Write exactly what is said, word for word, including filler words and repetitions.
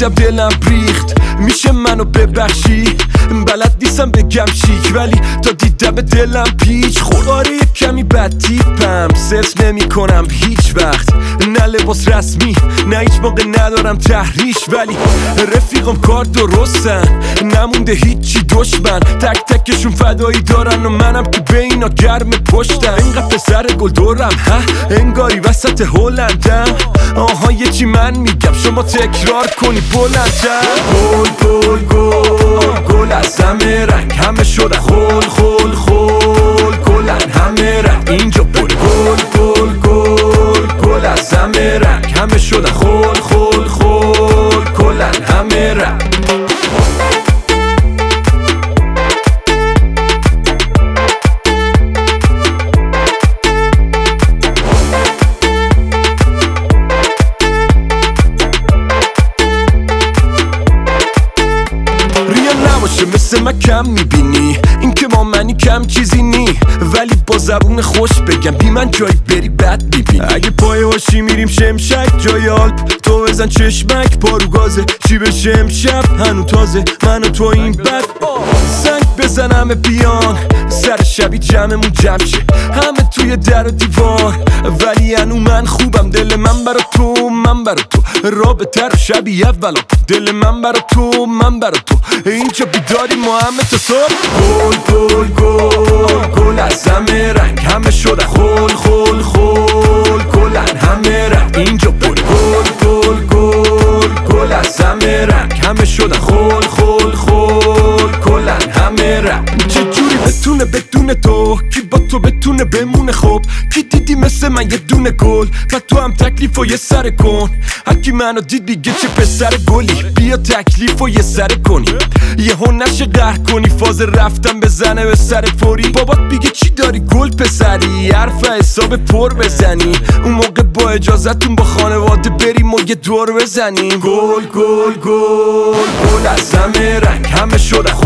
دیدم دلم ریخت، میشه منو ببخشی؟ بلد نیستم بگم شیک ولی تا دیدم دلم پیچ خورد. آره یک کمی بد تیپم، سرس نمی کنم هیچ وقت، نه لباس رسمی نه هیچ موقع ندارم تحریش، ولی رفیقم کار درستن، نمونده هیچی دشمن، تک تکشون فدایی دارن و منم که به اینا گرم پشتم. اینقدر پسر گل دورم ها انگاری وسط هلندم، آها یه چی من میگم شما تکرار کنی بلندتر. گل گل گل گل از همه رنگ همه شدن خول خول خول گلن همه رنگ اینجا بول. گل گل گل گل از همه رنگ همه شدن خول خول خول گلن همه رنگ. مثل من کم میبینی این که ما منی کم چیزی نی، ولی با زبون خوش بگم بی من جایی بری بد میبینی. اگه پای هاشی میریم شمشک جای آلپ، تو بزن چشمک پارو گازه چی بشه امشب هنو تازه من و تو این بد زنگ بزنم بیان سر شبی جمعمون جمع شه همه توی در و دیوار، ولی انو من خوبم دل من برا تو من برا تو رابطه رو شبی اولا دل من برا تو من برا تو اینجا بیداری ما همه تا صبح. گل گل گل گل از همه رنگ همه شدن خول خول خول گلن همه رنگ اینجا بول. گل گل گل گل از همه رنگ همه شدن خول خول خول گلن همه رنگ. چجوری بتونه بدون تو کی با تو بتونه بمونه؟ خب کی دیدی مثل من یه دونه گل و تو هم تکلیف و یه سر کن. هرکی منو دید بیگه چه پسر گلی، بیا تکلیف و یه سر کنی یه هون نشه قهر کنی فاز رفتم بزنه به سر فوری. بابات بیگه چی داری گل پسری حرف حساب پر بزنی، اون موقع با اجازتون با خانواده بریم و یه دور بزنیم. گل گل گل گل از همه رنگ همه شدن